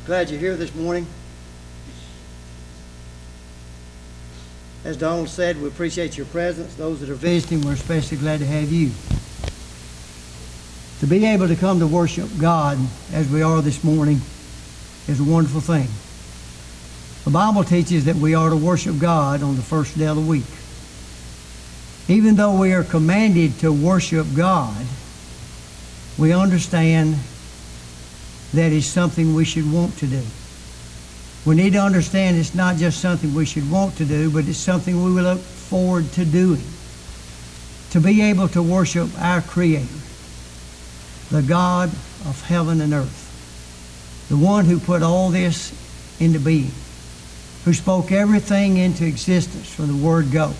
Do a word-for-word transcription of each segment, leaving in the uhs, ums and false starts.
Glad you're here this morning. As Donald said, we appreciate your presence. Those that are visiting, we're especially glad to have you. To be able to come to worship God as we are this morning is a wonderful thing. The Bible teaches that we are to worship God on the first day of the week. Even though we are commanded to worship God, we understand that it's something we should want to do. We need to understand it's not just something we should want to do, but it's something we will look forward to doing. To be able to worship our Creator, the God of heaven and earth, the one who put all this into being, who spoke everything into existence from the word go,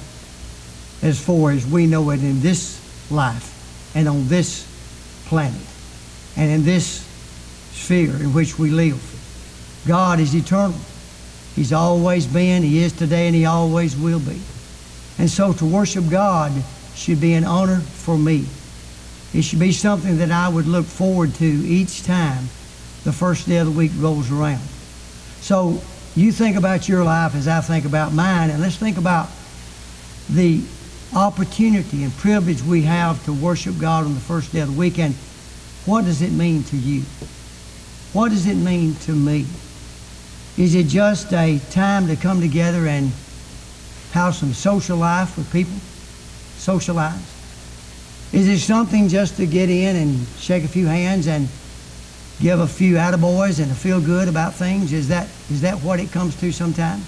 as far as we know it in this life and on this planet and in this sphere in which we live. God is eternal. He's always been, He is today, and He always will be. And so to worship God should be an honor for me. It should be something that I would look forward to each time the first day of the week rolls around. So you think about your life as I think about mine, and let's think about the opportunity and privilege we have to worship God on the first day of the week. And what does it mean to you? What does it mean to me? Is it just a time to come together and have some social life with people? Socialize? Is it something just to get in and shake a few hands and give a few attaboys and to feel good about things? Is that is that what it comes to sometimes?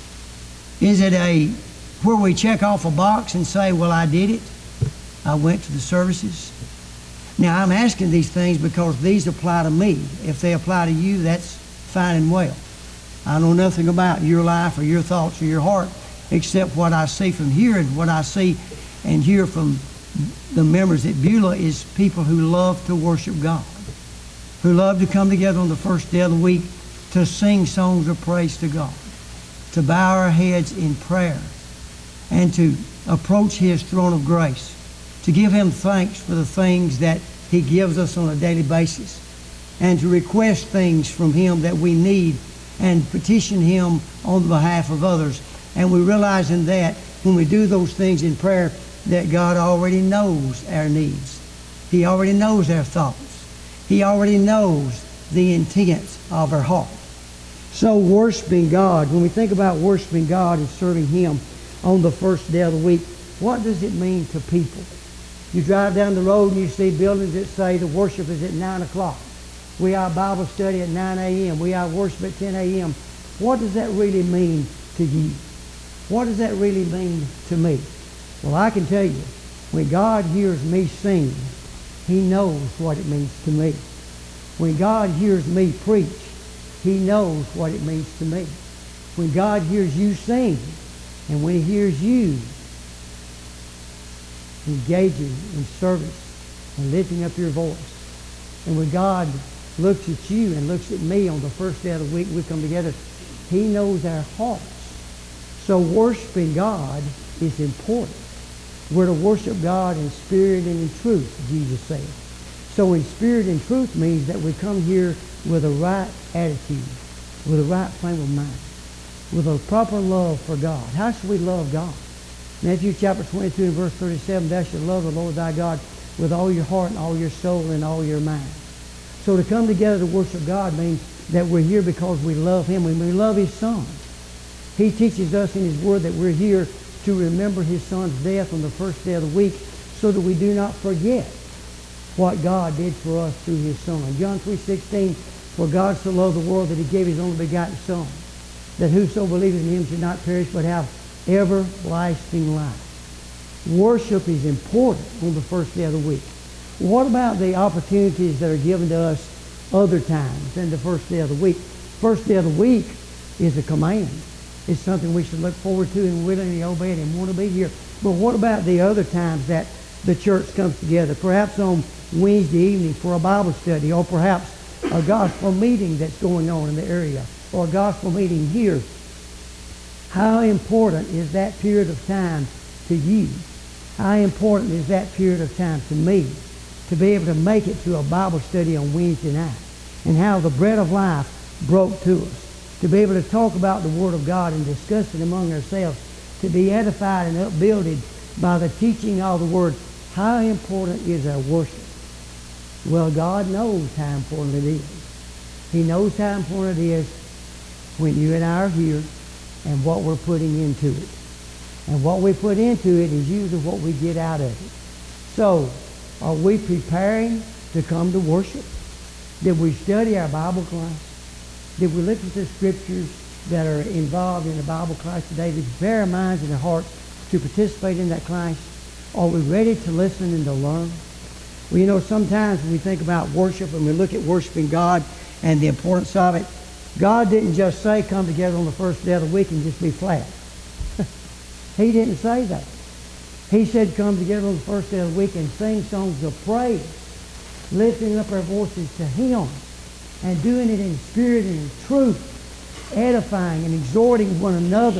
Is it a where we check off a box and say, well, I did it. I went to the services. Now, I'm asking these things because these apply to me. If they apply to you, that's fine and well. I know nothing about your life or your thoughts or your heart except what I see from here, and what I see and hear from the members at Beulah is people who love to worship God, who love to come together on the first day of the week to sing songs of praise to God, to bow our heads in prayer, and to approach His throne of grace, to give Him thanks for the things that He gives us on a daily basis, and to request things from Him that we need and petition Him on behalf of others. And we realize in that when we do those things in prayer that God already knows our needs. He already knows our thoughts. He already knows the intents of our heart. So worshiping God, when we think about worshiping God and serving Him on the first day of the week, what does it mean to people? You drive down the road and you see buildings that say the worship is at nine o'clock. We have Bible study at nine a.m. We have worship at ten a.m. What does that really mean to you? What does that really mean to me? Well, I can tell you, when God hears me sing, He knows what it means to me. When God hears me preach, He knows what it means to me. When God hears you sing, and when He hears you engaging in service and lifting up your voice, and when God looks at you and looks at me on the first day of the week we come together, He knows our hearts. So worshiping God is important. We're to worship God in spirit and in truth, Jesus said. So in spirit and truth means that we come here with a right attitude, with a right frame of mind, with a proper love for God. How should we love God? Matthew chapter twenty-two and verse thirty-seven, thou shalt love the Lord thy God with all your heart and all your soul and all your mind. So to come together to worship God means that we're here because we love Him and we love His Son. He teaches us in His Word that we're here to remember His Son's death on the first day of the week so that we do not forget what God did for us through His Son. John three sixteen, for God so loved the world that He gave His only begotten Son, that whoso believes in Him should not perish but have everlasting life. Worship is important on the first day of the week. What about the opportunities that are given to us other times than the first day of the week? First day of the week is a command. It's something we should look forward to and willingly obey it and want to be here. But what about the other times that the church comes together? Perhaps on Wednesday evening for a Bible study, or perhaps a gospel meeting that's going on in the area, or a gospel meeting here. How important is that period of time to you? How important is that period of time to me to be able to make it to a Bible study on Wednesday night and have the bread of life broke to us. To be able to talk about the Word of God and discuss it among ourselves. To be edified and upbuilded by the teaching of the Word. How important is our worship? Well, God knows how important it is. He knows how important it is when you and I are here and what we're putting into it. And what we put into it is usually what we get out of it. So, are we preparing to come to worship? Did we study our Bible class? Did we look at the scriptures that are involved in the Bible class today? Did we prepare our minds and our hearts to participate in that class? Are we ready to listen and to learn? Well, you know, sometimes when we think about worship and we look at worshiping God and the importance of it, God didn't just say come together on the first day of the week and just be flat. He didn't say that. He said come together on the first day of the week and sing songs of praise, lifting up our voices to Him and doing it in spirit and in truth, edifying and exhorting one another.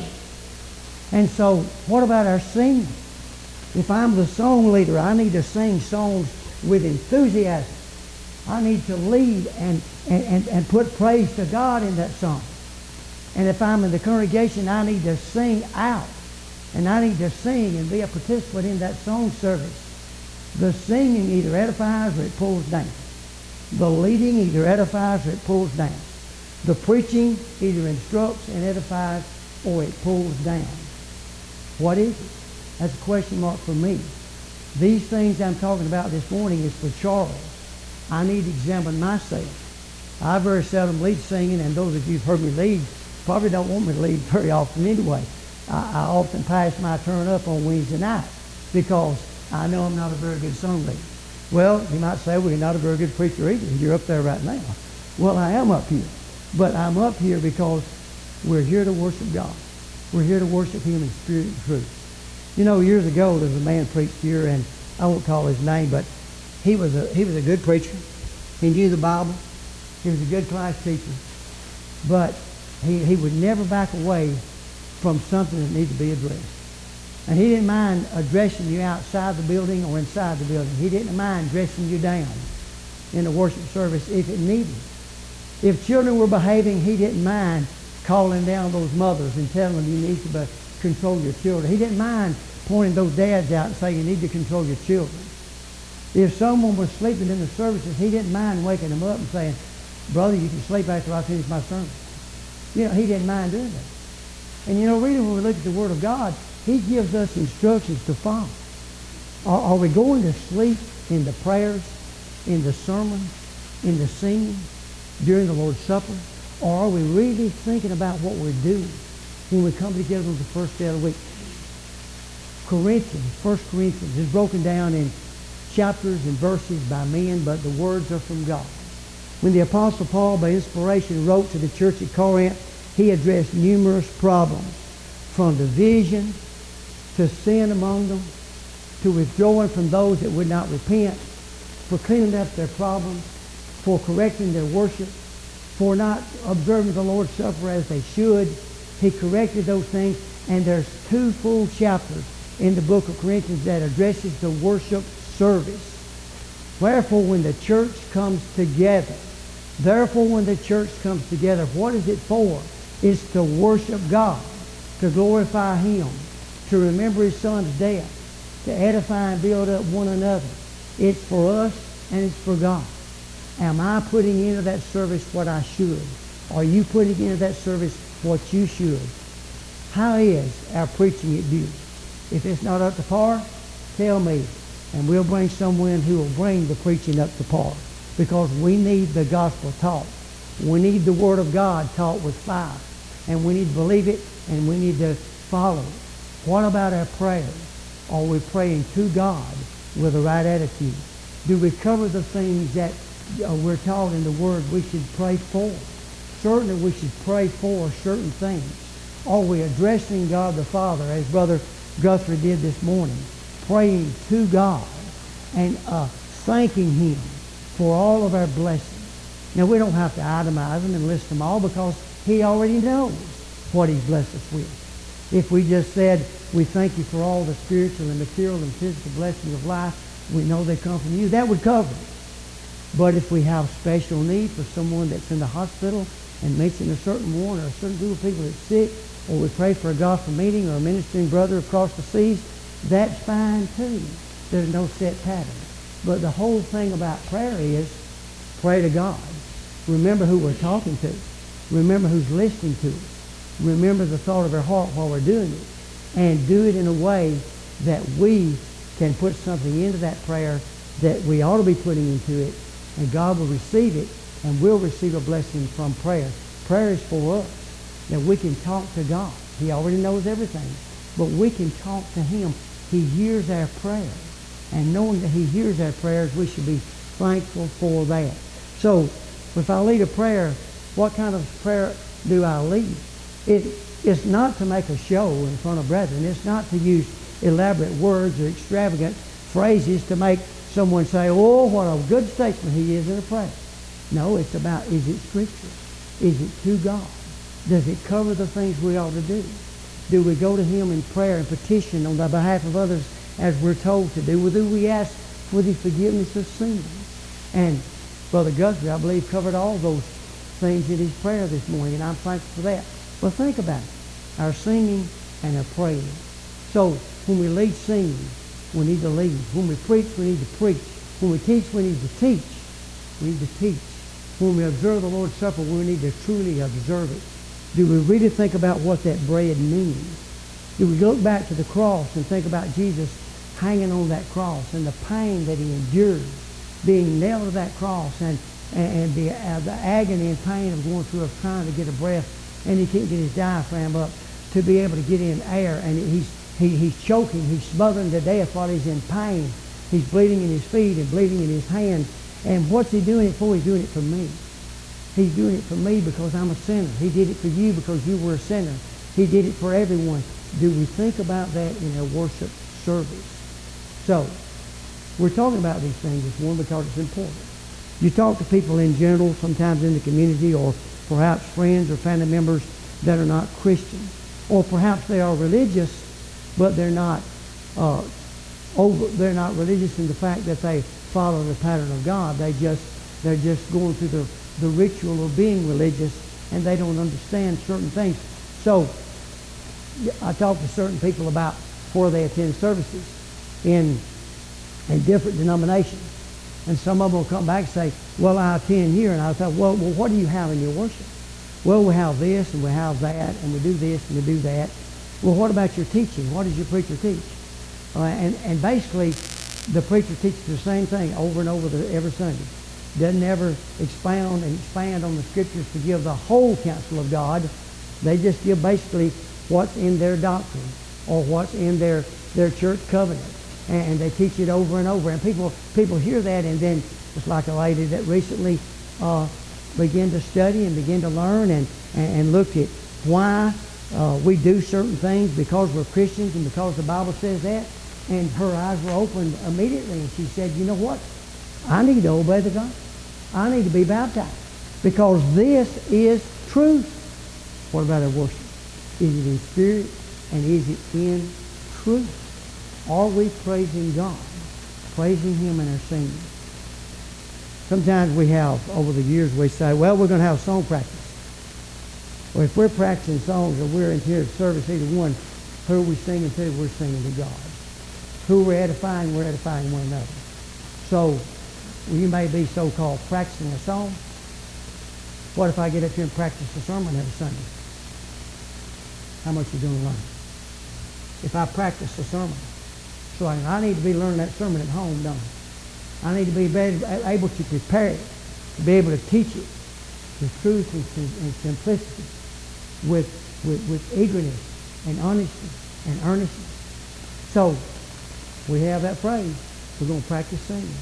And so what about our singing? If I'm the song leader, I need to sing songs with enthusiasm. I need to lead and, and, and, and put praise to God in that song. And if I'm in the congregation, I need to sing out. And I need to sing and be a participant in that song service. The singing either edifies or it pulls down. The leading either edifies or it pulls down. The preaching either instructs and edifies or it pulls down. What is it? That's a question mark for me. These things I'm talking about this morning is for Charles. I need to examine myself. I very seldom lead singing, and those of you who've heard me lead probably don't want me to lead very often anyway. I, I often pass my turn up on Wednesday night because I know I'm not a very good song leader. Well, you might say, well, you're not a very good preacher either. You're up there right now. Well, I am up here. But I'm up here because we're here to worship God. We're here to worship Him in spirit and truth. You know, years ago, there was a man preached here, and I won't call his name, but he was a he was a good preacher. He knew the Bible. He was a good class teacher. But he, he would never back away from something that needed to be addressed. And he didn't mind addressing you outside the building or inside the building. He didn't mind dressing you down in a worship service if it needed. If children were behaving, he didn't mind calling down those mothers and telling them you need to be, control your children. He didn't mind pointing those dads out and saying you need to control your children. If someone was sleeping in the services, he didn't mind waking them up and saying, brother, you can sleep after I finish my sermon. You know, he didn't mind doing that. And you know, really, when we look at the Word of God, He gives us instructions to follow. Are, are we going to sleep in the prayers, in the sermon, in the singing, during the Lord's Supper? Or are we really thinking about what we're doing when we come together on the first day of the week? Corinthians, First Corinthians is broken down in chapters and verses by men, but the words are from God. When the Apostle Paul, by inspiration, wrote to the church at Corinth, he addressed numerous problems, from division to sin among them, to withdrawing from those that would not repent, for cleaning up their problems, for correcting their worship, for not observing the Lord's Supper as they should. He corrected those things, and there's two full chapters in the book of Corinthians that addresses the worship service. Wherefore, when the church comes together, therefore, when the church comes together, what is it for? It's to worship God, to glorify Him, to remember His Son's death, to edify and build up one another. It's for us and it's for God. Am I putting into that service what I should? Are you putting into that service what you should? How is our preaching at Butte? If it's not up to par, tell me, and we'll bring someone who will bring the preaching up to par, because we need the gospel taught. We need the Word of God taught with fire, and we need to believe it, and we need to follow it. What about our prayers? Are we praying to God with the right attitude? Do we cover the things that uh, we're taught in the Word we should pray for? Certainly we should pray for certain things. Are we addressing God the Father, as Brother Guthrie did this morning, praying to God and uh, thanking Him for all of our blessings? Now, we don't have to itemize them and list them all, because He already knows what He's blessed us with. If we just said, we thank You for all the spiritual and material and physical blessings of life, we know they come from You, that would cover it. But if we have special need for someone that's in the hospital, and mention a certain one or a certain group of people that's sick, or we pray for a gospel meeting or a ministering brother across the seas, that's fine too. There's no set pattern. But the whole thing about prayer is pray to God. Remember who we're talking to. Remember who's listening to us. Remember the thought of our heart while we're doing it. And do it in a way that we can put something into that prayer that we ought to be putting into it, and God will receive it, and we'll receive a blessing from prayer. Prayer is for us, that we can talk to God. He already knows everything, but we can talk to Him. He hears our prayer, and knowing that He hears our prayers, we should be thankful for that. So, if I lead a prayer, what kind of prayer do I lead? It, it's not to make a show in front of brethren. It's not to use elaborate words or extravagant phrases to make someone say, oh, what a good statesman he is in a prayer. No, it's about, is it Scripture? Is it to God? Does it cover the things we ought to do? Do we go to Him in prayer and petition on the behalf of others as we're told to do? Or do we ask for the forgiveness of sins? And Brother Guthrie, I believe, covered all those things in his prayer this morning, and I'm thankful for that. But think about it. Our singing and our praying. So when we lead singing, we need to lead. When we preach, we need to preach. When we teach, we need to teach. We need to teach. When we observe the Lord's Supper, we need to truly observe it. Do we really think about what that bread means? Do we look back to the cross and think about Jesus hanging on that cross and the pain that He endured, being nailed to that cross, and, and, and the, uh, the agony and pain of going through of trying to get a breath, and he can't get his diaphragm up to be able to get in air, and he's He, he's choking, he's smothering to death while he's in pain. He's bleeding in his feet and bleeding in his hands. And what's he doing it for? He's doing it for me. He's doing it for me because I'm a sinner. He did it for you because you were a sinner. He did it for everyone. Do we think about that in our worship service? So, we're talking about these things this morning because it's important. You talk to people in general, sometimes in the community, or perhaps friends or family members that are not Christian. Or perhaps they are religious, but they're not uh, over. They're not religious in the fact that they follow the pattern of God. They just they're just going through the the ritual of being religious, and they don't understand certain things. So I talk to certain people about where they attend services in in different denominations, and some of them will come back and say, "Well, I attend here," and I thought, "Well, well, what do you have in your worship?" "Well, we have this and we have that, and we do this and we do that." "Well, what about your teaching? What does your preacher teach?" Uh, and, and basically, the preacher teaches the same thing over and over the, every Sunday. Doesn't ever expound and expand on the Scriptures to give the whole counsel of God. They just give basically what's in their doctrine or what's in their, their church covenant. And, and they teach it over and over. And people people hear that, and then it's like a lady that recently uh, began to study and began to learn and, and, and looked at why Uh, we do certain things because we're Christians and because the Bible says that, and her eyes were opened immediately, and she said, "You know what? I need to obey the gospel. I need to be baptized because this is truth." What about our worship? Is it in spirit and is it in truth? Are we praising God, praising Him in our singing? Sometimes we have, over the years, we say, "Well, we're going to have song practice." Well, if we're practicing songs or we're in here service, either one, who are we singing to? We're singing to God. Who we're edifying, we're edifying one another. So, well, you may be so-called practicing a song. What if I get up here and practice a sermon every Sunday? How much are you going to learn? If I practice a sermon, so I, I need to be learning that sermon at home, don't I? I need to be able to prepare it, to be able to teach it with truth and, and simplicity, with, with, with eagerness and honesty and earnestness. So, we have that phrase. We're going to practice singing.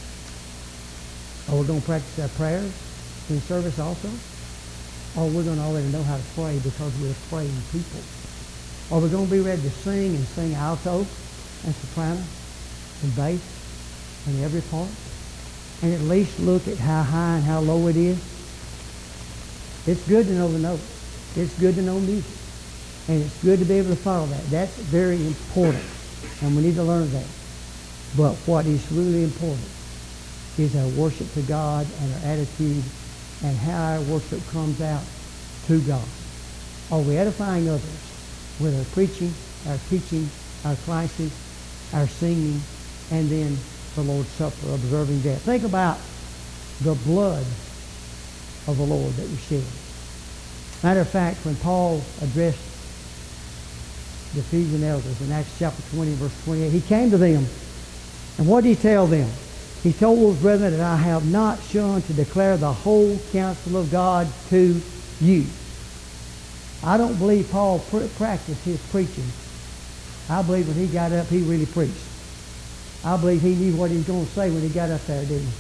Or we're going to practice our prayers in service also. Or we're going to already know how to pray because we're praying people. Or we're going to be ready to sing and sing alto and soprano and bass and every part. And at least look at how high and how low it is. It's good to know the notes. It's good to know music. And it's good to be able to follow that. That's very important. And we need to learn that. But what is really important is our worship to God and our attitude and how our worship comes out to God. Are we edifying others with our preaching, our teaching, our classes, our singing, and then the Lord's Supper, observing that? Think about the blood of the Lord that was shed. Matter of fact, when Paul addressed the Ephesian elders in Acts chapter twenty, verse twenty-eight, he came to them, and what did he tell them? He told those brethren that I have not shunned to declare the whole counsel of God to you. I don't believe Paul pr- practiced his preaching. I believe when he got up, he really preached. I believe he knew what he was going to say when he got up there, didn't he?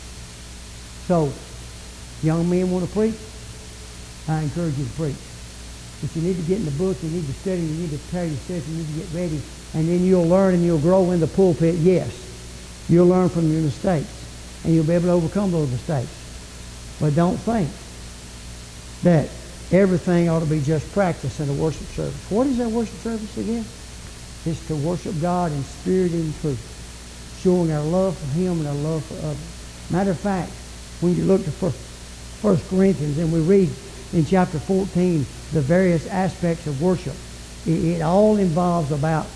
So, young men want to preach? I encourage you to preach. But you need to get in the book, you need to study, you need to prepare yourself, you need to get ready, and then you'll learn and you'll grow in the pulpit, yes. You'll learn from your mistakes, and you'll be able to overcome those mistakes. But don't think that everything ought to be just practice in a worship service. What is that worship service again? It's to worship God in spirit and in truth, showing our love for Him and our love for others. Matter of fact, when you look to First Corinthians and we read in chapter fourteen the various aspects of worship, it, it all involves about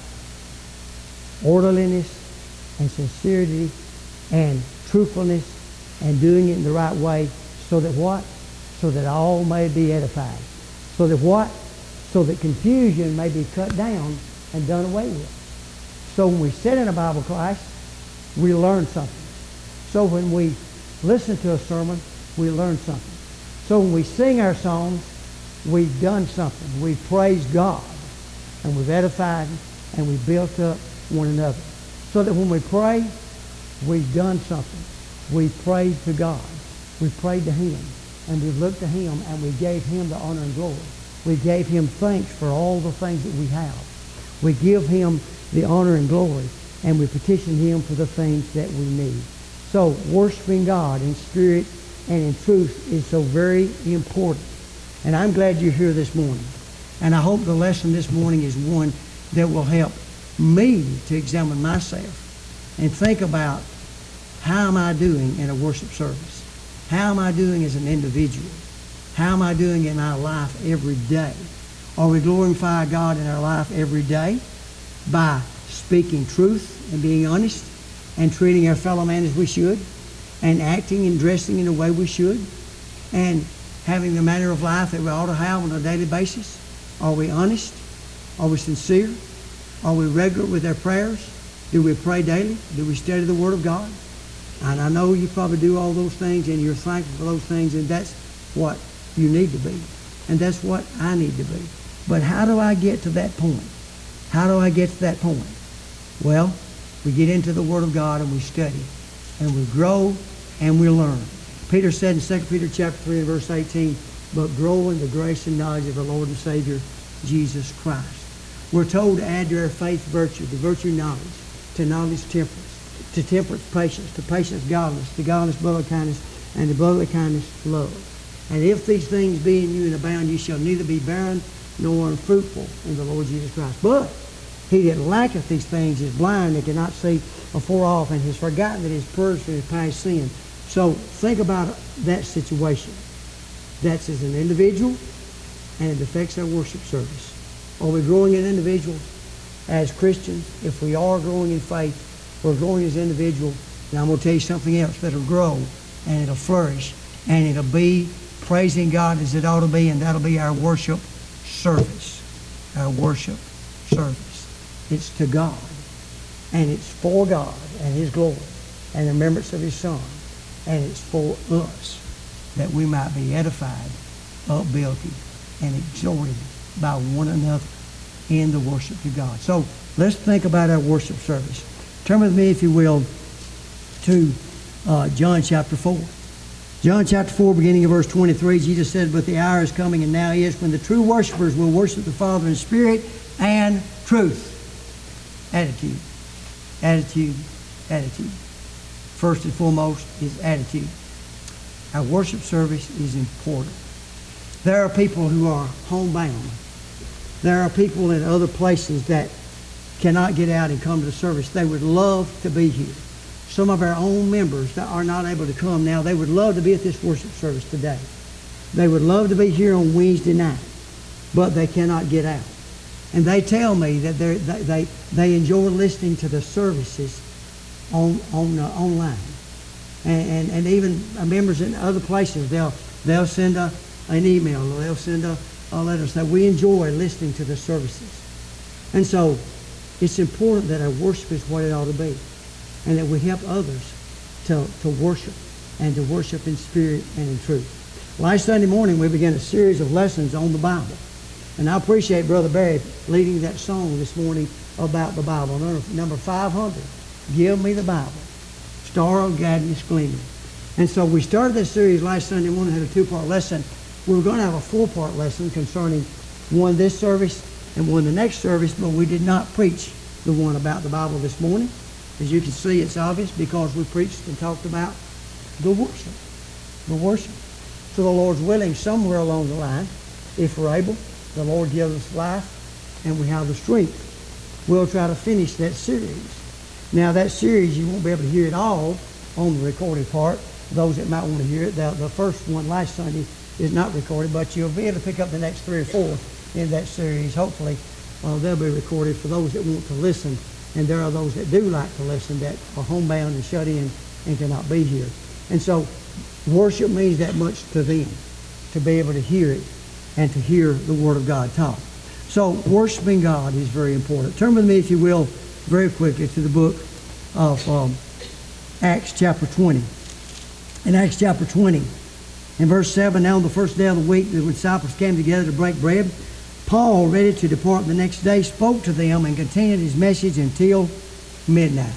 orderliness and sincerity and truthfulness and doing it in the right way, so that what? So that all may be edified. So that what? So that confusion may be cut down and done away with. So when we sit in a Bible class, we learn something. So when we listen to a sermon, we learn something. So when we sing our songs, we've done something. We've praised God, and we've edified, and we've built up one another. So that when we pray, we've done something. We've prayed to God. We've prayed to Him, and we've looked to Him, and we gave Him the honor and glory. We gave Him thanks for all the things that we have. We give Him the honor and glory, and we petition Him for the things that we need. So worshiping God in spirit and in truth is so very important. And I'm glad you're here this morning. And I hope the lesson this morning is one that will help me to examine myself and think about, how am I doing in a worship service? How am I doing as an individual? How am I doing in my life every day? Are we glorifying God in our life every day by speaking truth and being honest and treating our fellow man as we should and acting and dressing in the way we should and having the manner of life that we ought to have on a daily basis? Are we honest? Are we sincere? Are we regular with our prayers? Do we pray daily? Do we study the Word of God? And I know you probably do all those things and you're thankful for those things, and that's what you need to be. And that's what I need to be. But how do I get to that point? How do I get to that point? Well, we get into the Word of God and we study and we grow and we learn. Peter said in Second Peter chapter three and verse eighteen, but grow in the grace and knowledge of our Lord and Savior, Jesus Christ. We're told to add to our faith virtue, to virtue knowledge, to knowledge temperance, to temperance patience, to patience godliness, to godliness brotherly kindness, and to brotherly kindness love. And if these things be in you and abound, you shall neither be barren nor unfruitful in the Lord Jesus Christ. But he that lacketh these things is blind and cannot see afar off, and has forgotten that he is purged from his past sin. So think about that situation. That's as an individual, and it affects our worship service. Are we growing as individuals, as Christians? If we are growing in faith, we're growing as individuals. And I'm going to tell you something else that'll grow, and it'll flourish, and it'll be praising God as it ought to be, and that'll be our worship service. Our worship service. It's to God, and it's for God and His glory and the remembrance of His Son, and it's for us that we might be edified, upbuilded, and exhorted by one another in the worship to God. So let's think about our worship service. Turn with me, if you will, to uh, John chapter four. John chapter four, beginning of verse twenty-three, Jesus said, but the hour is coming, and now is, when the true worshipers will worship the Father in spirit and truth. Attitude. Attitude. Attitude. First and foremost is attitude. Our worship service is important. There are people who are homebound. There are people in other places that cannot get out and come to the service. They would love to be here. some of our own members that are not able to come now, they would love to be at this worship service today. They would love to be here on Wednesday night, but they cannot get out. And they tell me that they they they enjoy listening to the services on on uh, online, and, and and even members in other places, they'll they'll send a an email, or they'll send a, a letter saying we enjoy listening to the services. And so it's important that our worship is what it ought to be, and that we help others to to worship and to worship in spirit and in truth. Last Sunday morning we began a series of lessons on the Bible. And I appreciate Brother Barry leading that song this morning about the Bible. Number, number five hundred, Give Me the Bible, Star of Gladness Gleaming. And so we started this series last Sunday morning, had a two-part lesson. We were going to have a four-part lesson concerning one this service and one the next service, but we did not preach the one about the Bible this morning. As you can see, it's obvious because we preached and talked about the worship. The worship. So the Lord's willing, somewhere along the line, if we're able, the Lord gives us life and we have the strength, we'll try to finish that series. Now that series, you won't be able to hear it all on the recorded part. Those that might want to hear it, the, the first one last Sunday is not recorded, but you'll be able to pick up the next three or four in that series. Hopefully uh, they'll be recorded for those that want to listen, and there are those that do like to listen that are homebound and shut in and cannot be here. And so worship means that much to them, to be able to hear it and to hear the Word of God taught. So worshiping God is very important. Turn with me, if you will, very quickly to the book of um, Acts chapter twenty. In Acts chapter twenty, in verse seven, now on the first day of the week, the disciples came together to break bread. Paul, ready to depart the next day, spoke to them and continued his message until midnight.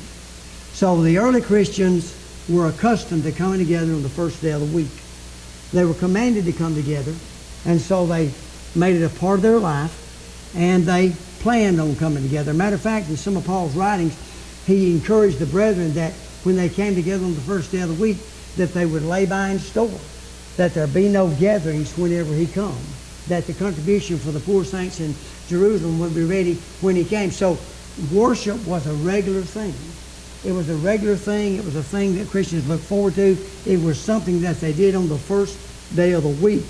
So the early Christians were accustomed to coming together on the first day of the week. They were commanded to come together, and so they made it a part of their life, and they planned on coming together. Matter of fact, in some of Paul's writings, he encouraged the brethren that when they came together on the first day of the week, that they would lay by in store, that there be no gatherings whenever he comes, that the contribution for the poor saints in Jerusalem would be ready when he came. So worship was a regular thing. It was a regular thing. It was a thing that Christians looked forward to. It was something that they did on the first day of the week.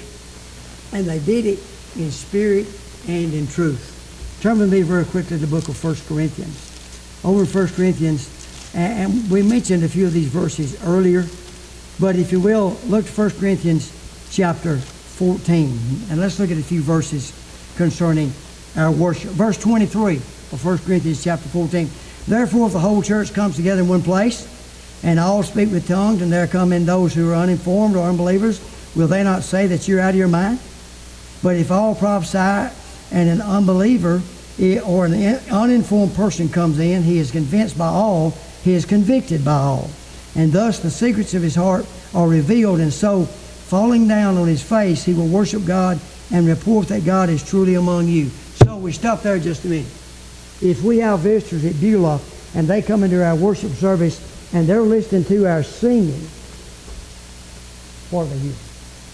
And they did it in spirit and in truth. Turn with me very quickly to the book of First Corinthians. Over in First Corinthians, and we mentioned a few of these verses earlier, but if you will, look to First Corinthians chapter fourteen, and let's look at a few verses concerning our worship. Verse twenty-three of First Corinthians chapter fourteen. Therefore, if the whole church comes together in one place, and all speak with tongues, and there come in those who are uninformed or unbelievers, will they not say that you're out of your mind? But if all prophesy, and an unbeliever or an uninformed person comes in, he is convinced by all, he is convicted by all. And thus the secrets of his heart are revealed, and so, falling down on his face, he will worship God and report that God is truly among you. So we stop there just a minute. If we have visitors at Beulah, and they come into our worship service, and they're listening to our singing, what are they hearing?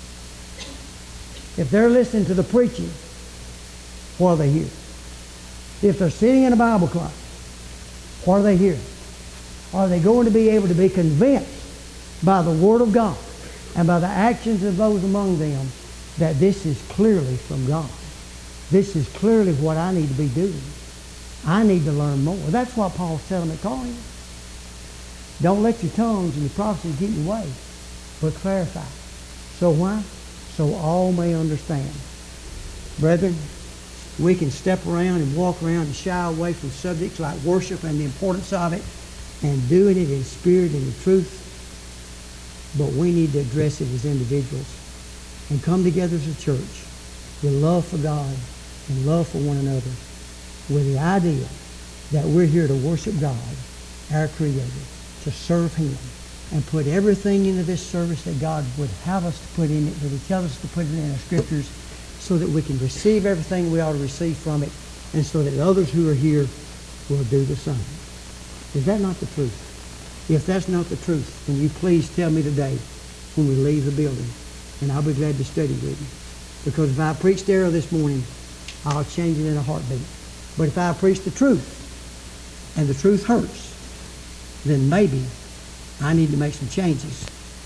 If they're listening to the preaching, what are they hearing? If they're sitting in a Bible class, what are they hearing? Are they going to be able to be convinced by the Word of God and by the actions of those among them that this is clearly from God? This is clearly what I need to be doing. I need to learn more. That's what Paul's telling at Corinth. Don't let your tongues and your prophecies get in your way, but clarify. So why? So all may understand. Brethren, we can step around and walk around and shy away from subjects like worship and the importance of it, and doing it in spirit and in truth. But we need to address it as individuals and come together as a church with love for God and love for one another, with the idea that we're here to worship God, our Creator, to serve Him, and put everything into this service that God would have us to put in it, that He tells us to put it in our Scriptures, so that we can receive everything we ought to receive from it, and so that others who are here will do the same. Is that not the truth? If that's not the truth, then you please tell me today when we leave the building, and I'll be glad to study with you. Because if I preached error this morning, I'll change it in a heartbeat. But if I preach the truth, and the truth hurts, then maybe I need to make some changes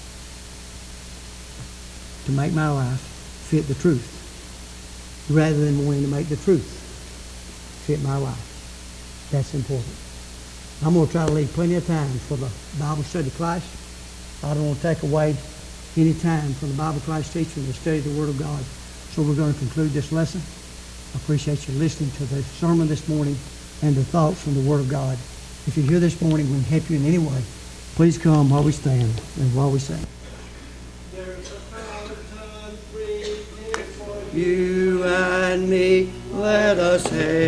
to make my life fit the truth, rather than wanting to make the truth fit my life. That's important. I'm going to try to leave plenty of time for the Bible study class. I don't want to take away any time from the Bible class teacher and the study of the Word of God. So we're going to conclude this lesson. I appreciate you listening to the sermon this morning and the thoughts from the Word of God. If you're here this morning, we can help you in any way. Please come while we stand and while we sing. There's a fountain free for you and me. Let us have